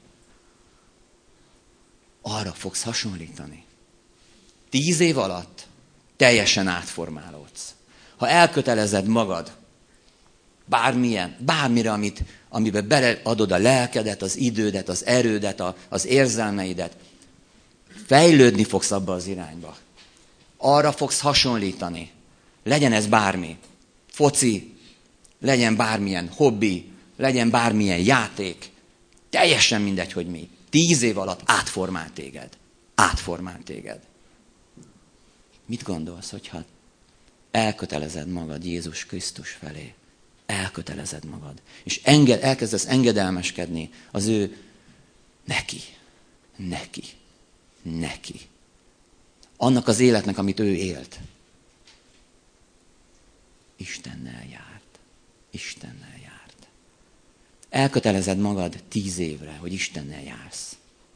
Arra fogsz hasonlítani. 10 év alatt teljesen átformálódsz. Ha elkötelezed magad bármire, amiben beleadod a lelkedet, az idődet, az erődet, az érzelmeidet, fejlődni fogsz abba az irányba. Arra fogsz hasonlítani. Legyen ez bármi. Foci, legyen bármilyen hobbi, legyen bármilyen játék. Teljesen mindegy, hogy mi. 10 év alatt átformál téged. Mit gondolsz, hogyha elkötelezed magad Jézus Krisztus felé? Elkötelezed magad. És elkezdesz engedelmeskedni az ő neki. Annak az életnek, amit ő élt. Istennel járt. Istennel járt. Elkötelezed magad 10 évre, hogy Istennel jársz.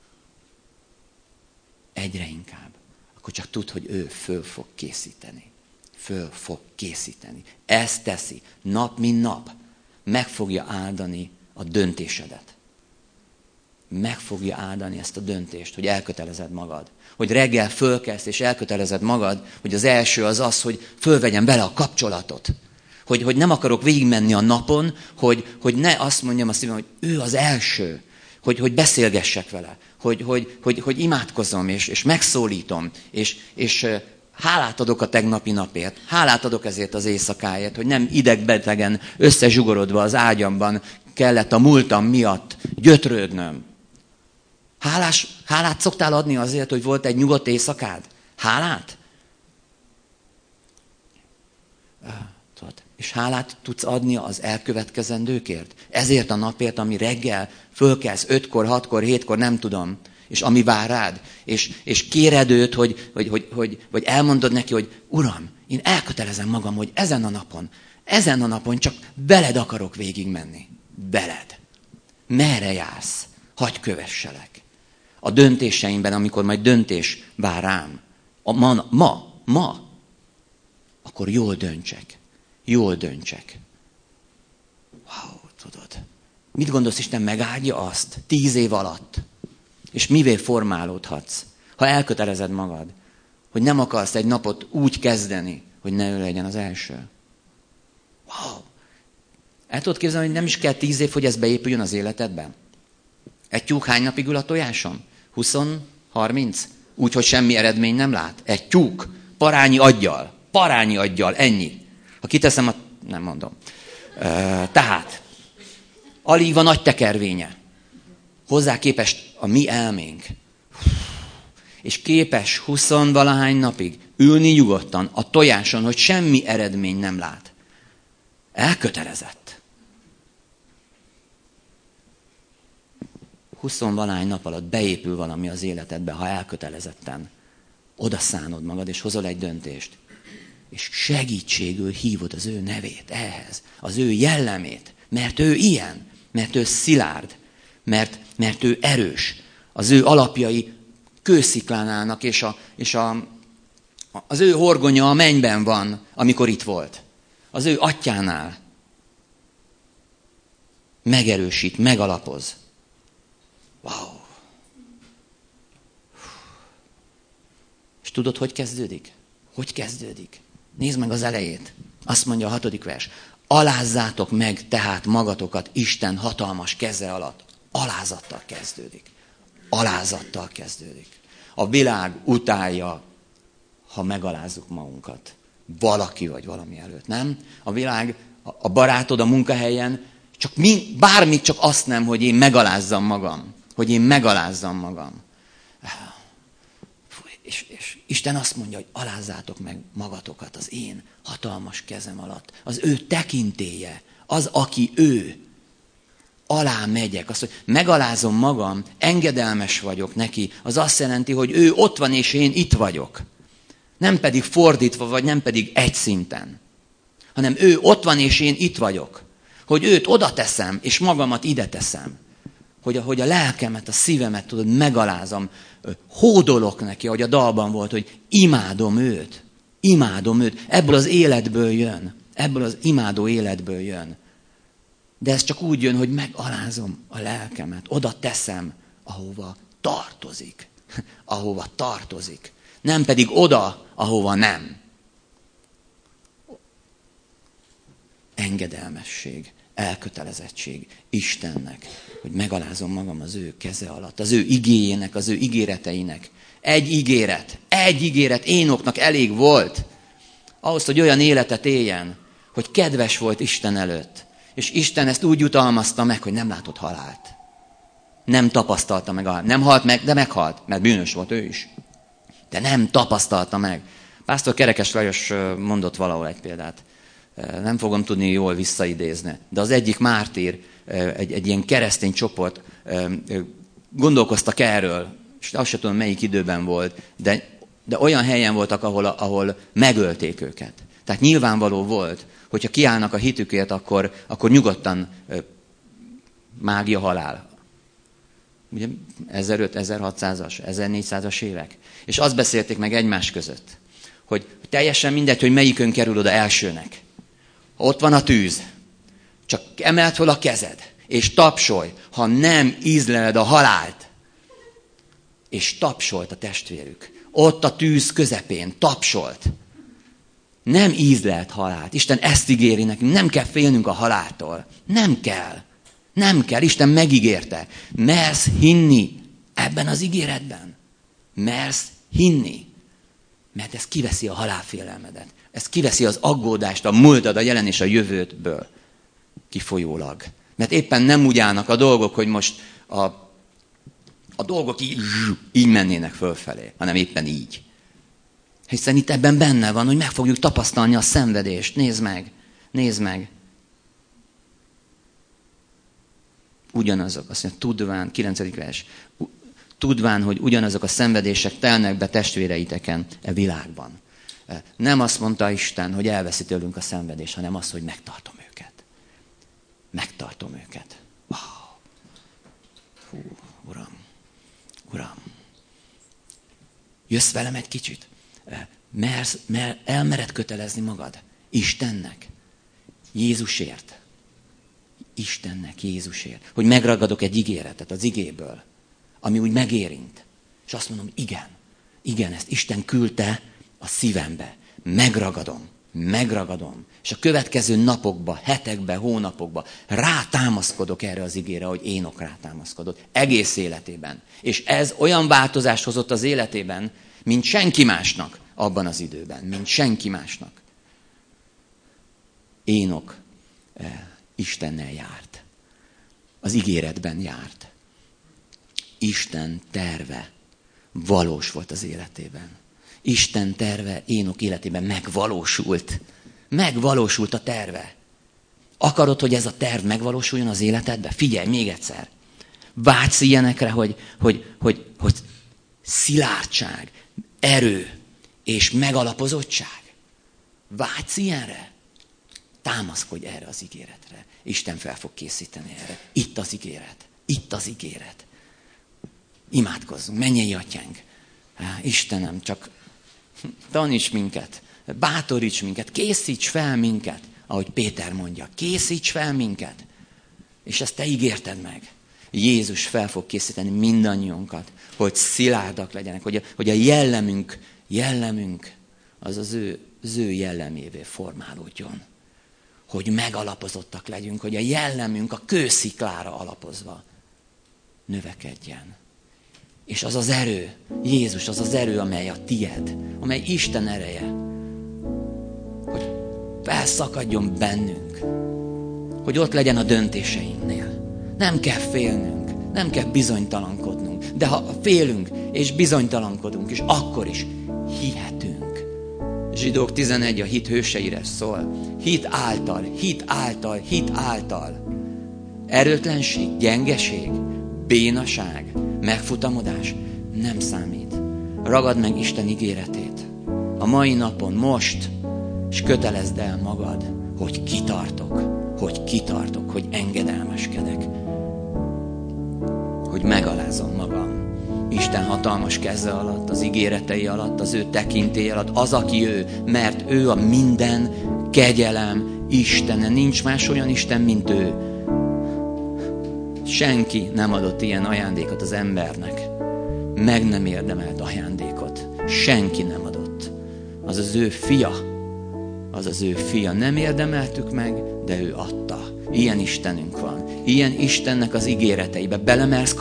Egyre inkább. Akkor csak tudd, hogy ő föl fog készíteni. Föl fog készíteni. Ezt teszi. Nap mint nap. Meg fogja áldani a döntésedet. Meg fogja áldani ezt a döntést, hogy elkötelezed magad. Hogy reggel fölkelsz és elkötelezed magad, hogy az első az az, hogy fölvegyem vele a kapcsolatot. Hogy nem akarok végigmenni a napon, hogy ne azt mondjam a szívem, hogy ő az első. Hogy beszélgessek vele. Hogy imádkozom és megszólítom. És hálát adok a tegnapi napért. Hálát adok ezért az éjszakáért, hogy nem idegbetegen, összezsugorodva az ágyamban kellett a múltam miatt gyötrődnöm. Hálát szoktál adni azért, hogy volt egy nyugodt éjszakád? Hálát? És hálát tudsz adni az elkövetkezendőkért? Ezért a napért, ami reggel fölkelsz 5-kor, 6-kor, 7-kor, nem tudom, és ami vár rád, és kéred őt, vagy elmondod neki, hogy Uram, én elkötelezem magam, hogy ezen a napon csak veled akarok végigmenni. Veled. Merre jársz? Hadd kövesselek. A döntéseimben, amikor majd döntés vár rám, ma, akkor jól döntsek. Jól döntsek. Wow, tudod. Mit gondolsz, Isten megáldja azt 10 év alatt? És mivé formálódhatsz, ha elkötelezed magad, hogy nem akarsz egy napot úgy kezdeni, hogy ne ő legyen az első? Wow. El tudod képzelni, hogy nem is kell 10 év, hogy ez beépüljön az életedben? Egy tyúk hány napig ül a tojáson? 20, 30? Úgy, hogy semmi eredmény nem lát? Egy tyúk, parányi aggyal, ennyi. Ha kiteszem, nem mondom. Tehát, alig van nagy tekervénye. Hozzá képest a mi elménk. És képes 20-valahány napig ülni nyugodtan a tojáson, hogy semmi eredmény nem lát. Elkötelezett. 20-valahány nap alatt beépül valami az életedbe, ha elkötelezetten odaszánod magad, és hozol egy döntést. És segítségül hívod az ő nevét ehhez, az ő jellemét, mert ő ilyen, mert ő szilárd, mert ő erős. Az ő alapjai kősziklán állnak, és az ő horgonya a mennyben van, amikor itt volt. Az ő atyánál megerősít, megalapoz. Wow! És tudod, hogy kezdődik? Hogy kezdődik? Nézd meg az elejét. Azt mondja a 6. vers. Alázzátok meg tehát magatokat Isten hatalmas keze alatt. Alázattal kezdődik. Alázattal kezdődik. A világ utálja, ha megalázzuk magunkat. Valaki vagy valami előtt, nem? A világ, a barátod a munkahelyen, bármit, csak azt nem, hogy én megalázzam magam. Hogy én megalázzam magam. És Isten azt mondja, hogy alázzátok meg magatokat az én hatalmas kezem alatt. Az ő tekintélye, az, aki ő. Alá megyek, azt, hogy megalázom magam, engedelmes vagyok neki, az azt jelenti, hogy ő ott van, és én itt vagyok. Nem pedig fordítva, vagy nem pedig egy szinten. Hanem ő ott van, és én itt vagyok. Hogy őt oda teszem, és magamat ide teszem. Hogy a lelkemet, a szívemet, tudod, megalázom, hódolok neki, ahogy a dalban volt, hogy imádom őt. Imádom őt. Ebből az életből jön. Ebből az imádó életből jön. De ez csak úgy jön, hogy megalázom a lelkemet. Oda teszem, ahova tartozik. Ahova tartozik. Nem pedig oda, ahova nem. Engedelmesség, elkötelezettség Istennek, hogy megalázom magam az ő keze alatt, az ő igéjének, az ő ígéreteinek. Egy ígéret Énoknak elég volt, ahhoz, hogy olyan életet éljen, hogy kedves volt Isten előtt. És Isten ezt úgy jutalmazta meg, hogy nem látott halált. Nem tapasztalta meg a halált. Nem halt meg, de meghalt, mert bűnös volt ő is. De nem tapasztalta meg. Pásztor Kerekes Lajos mondott valahol egy példát. Nem fogom tudni jól visszaidézni. De az egyik mártír, egy ilyen keresztény csoport gondolkoztak erről, és azt sem tudom, melyik időben volt, de olyan helyen voltak, ahol megölték őket. Tehát nyilvánvaló volt, hogyha kiállnak a hitükért, akkor nyugodtan mágia, halál. Ugye 1500-1600-as, 1400-as évek. És azt beszélték meg egymás között, hogy teljesen mindegy, hogy melyikön kerül oda elsőnek. Ott van a tűz. Csak emeld fel a kezed, és tapsolj, ha nem ízleled a halált. És tapsolt a testvérük. Ott a tűz közepén tapsolt. Nem ízlelt halált. Isten ezt ígéri nekünk. Nem kell félnünk a haláltól. Nem kell. Nem kell. Isten megígérte. Mersz hinni ebben az ígéretben. Mersz hinni. Mert ez kiveszi a halálfélelmedet. Ez kiveszi az aggódást, a múltad, a jelen és a jövődből kifolyólag. Mert éppen nem úgy állnak a dolgok, hogy most a dolgok így mennének fölfelé, hanem éppen így. Hiszen itt ebben benne van, hogy meg fogjuk tapasztalni a szenvedést. Nézd meg, nézd meg. Ugyanazok, azt mondja, tudván, 9. vers, tudván, hogy ugyanazok a szenvedések telnek be testvéreiteken e világban. Nem azt mondta Isten, hogy elveszi tőlünk a szenvedést, hanem azt, hogy megtartom őket. Megtartom őket. Wow. Hú, Uram. Jössz velem egy kicsit? Mert elmered kötelezni magad Istennek, Jézusért. Istennek, Jézusért. Hogy megragadok egy ígéretet az igéből, ami úgy megérint. És azt mondom, igen, ezt Isten küldte a szívembe. Megragadom. És a következő napokban, hetekben, hónapokban rátámaszkodok erre az igére, hogy Énok rátámaszkodott. Egész életében. És ez olyan változást hozott az életében, mint senki másnak abban az időben. Mint senki másnak. Énok Istennel járt. Az ígéretben járt. Isten terve valós volt az életében. Isten terve Énok életében megvalósult. Megvalósult a terve. Akarod, hogy ez a terv megvalósuljon az életedbe? Figyelj, még egyszer. Vágysz ilyenekre, hogy szilárdság, erő és megalapozottság. Vágysz ilyenre? Támaszkodj erre az ígéretre. Isten fel fog készíteni erre. Itt az ígéret. Imádkozzunk, mennyei atyánk. Istenem, csak taníts minket, bátoríts minket, készíts fel minket, ahogy Péter mondja, készíts fel minket. És ezt te ígérted meg. Jézus fel fog készíteni mindannyiunkat, hogy szilárdak legyenek, hogy a jellemünk az ő jellemévé formálódjon. Hogy megalapozottak legyünk, hogy a jellemünk a kősziklára alapozva növekedjen. És az az erő, Jézus az az erő, amely a tied, amely Isten ereje, hogy felszakadjon bennünk, hogy ott legyen a döntéseinknél. Nem kell félnünk, nem kell bizonytalankodnunk, de ha félünk és bizonytalankodunk, és akkor is hihetünk. Zsidók 11 a hit hőseire szól. Hit által. Erőtlenség, gyengeség, bénaság, megfutamodás nem számít. Ragad meg Isten ígéretét. A mai napon, most, és kötelezd el magad, hogy kitartok, hogy engedelmeskedek. Hogy megalázom magam. Isten hatalmas keze alatt, az ígéretei alatt, az ő tekintély alatt, az, aki ő, mert ő a minden kegyelem Istene. Nincs más olyan Isten, mint ő. Senki nem adott ilyen ajándékot az embernek. Meg nem érdemelt ajándékot. Senki nem adott. Az az ő fia. Nem érdemeltük meg, de ő adta. Ilyen Istenünk van. Ilyen Istennek az ígéreteibe. Belemersz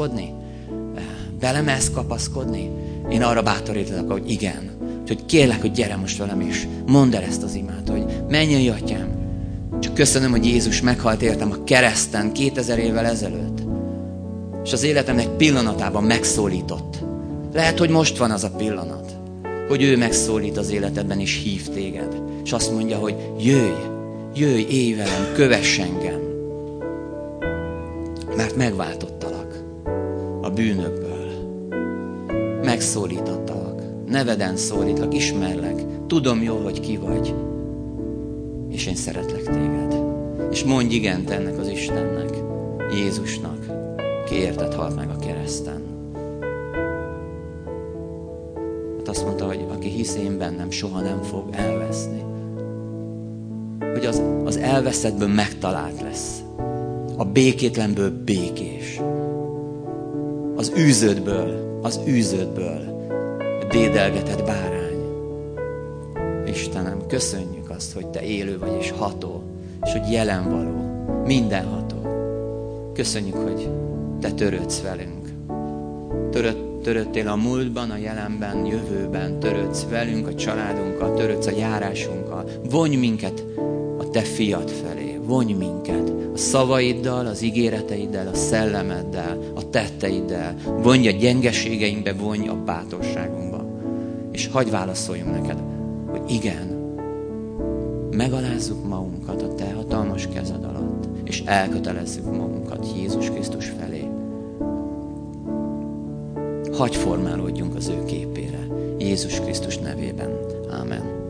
kapaszkodni? Én arra bátorítanak, hogy igen. Úgyhogy kérlek, hogy gyere most velem is. Mondd el ezt az imát, hogy mennyei atyám, csak köszönöm, hogy Jézus meghalt értem a kereszten 2000 évvel ezelőtt. És az életemnek pillanatában megszólított. Lehet, hogy most van az a pillanat, hogy ő megszólít az életedben és hív téged. És azt mondja, hogy jöjj, élj velem, kövess engem. Mert megváltottalak a bűnökből. Megszólítottalak. Neveden szólítlak, ismerlek. Tudom jól, hogy ki vagy. és én szeretlek téged. És mondj igent ennek az Istennek, Jézusnak, ki érted halt meg a kereszten. Hát azt mondta, hogy aki hisz én bennem, soha nem fog elveszni. Hogy az elveszettből megtalált lesz. A békétlenből békés. Az űződből dédelgetett bárány. Istenem, köszönjük azt, hogy te élő vagy és ható, és hogy jelenvaló, mindenható. Köszönjük, hogy te törődsz velünk. Törődtél a múltban, a jelenben, jövőben, törődsz velünk, a családunkkal, törődsz a járásunkkal. Vonj minket a te fiad felé, vonj minket a szavaiddal, az ígéreteiddel, a szellemeddel, a tetteiddel. Vonj a gyengeségeinkbe, vonj a bátorságunkba. És hagyj válaszoljunk neked, hogy igen, megalázzuk magunkat a te hatalmas kezed alatt, és elkötelezzük magunkat Jézus Krisztus felé. Hagy formálódjunk az ő képére, Jézus Krisztus nevében. Ámen.